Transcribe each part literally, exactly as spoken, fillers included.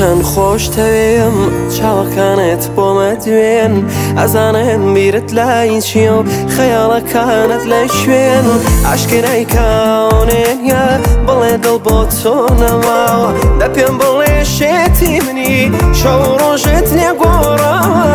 چەند خۆشتەوێم چاوەکانت بۆمە دوێن ئەزانم بیرت لای چیە و خەیاڵەکانت لای شوێن عاشقی کاونێنە بڵێ دڵ بۆ تۆ نەماوە دە پێم بڵێ شێتی منی شەو ڕۆژت نێگۆڕاوە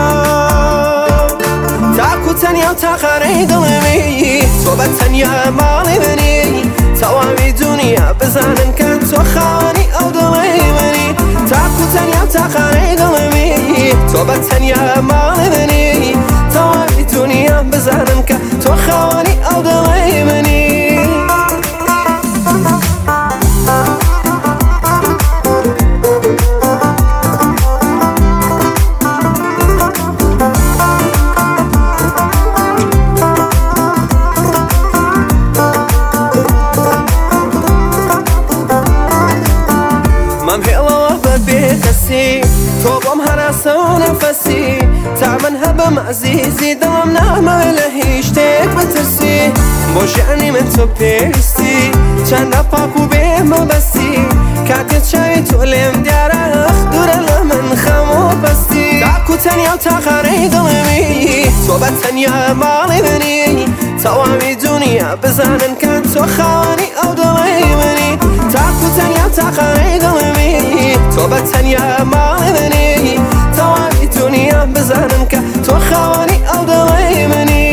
تاکو تەنیا و تاقانەی دڵمی تۆ بە تەنیا ماڵی منی تەواوی دنیا بزانن کە تۆ خاوەنی ئەو دڵی منی تاکو تەنیا و تاقانەی دڵمی تۆ بە تەنیا ماڵی منی تەواوی دنیا بزانن کە تۆ خاوەنی ئەو دڵی منی تۆ بۆم هەراسە و نەفەسی تا من هەبم عەزیزی دڵم نامەوێ لە هیچ شتێک بترسی بۆ ژیانی من تۆ پێویستی چەندە پاک و بێمەبەستی کاتێک چاوی تۆ لێم دیارە دوورە لە من خەم و بەستی تاکو تەنیا و تاقانەی دڵمی تۆ بە تەنیا ماڵی منی تەواوی دنیا بزانن کە تۆ خاوەنی ئەو دڵی منی تاکو تەنیا و تاقانەی دڵمی تۆ بە تەنیا ماڵی منی تەواوی دنیا بزانن کە تۆ خاوەنی ئەو دڵی منی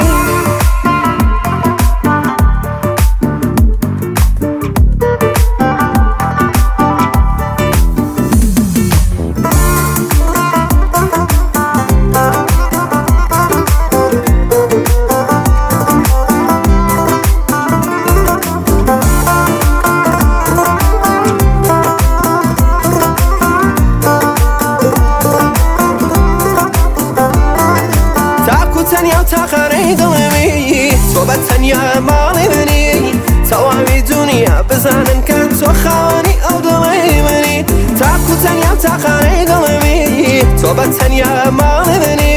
تەنیا و تاقانەی دڵمی تۆ بە تەنیا ماڵی منی تەواوی دنیا بزانن کە تۆ خاوەنی ئەو دڵی منی تاکو تەنیا و تاقانەی دڵمی تۆ بە تەنیا ماڵی منی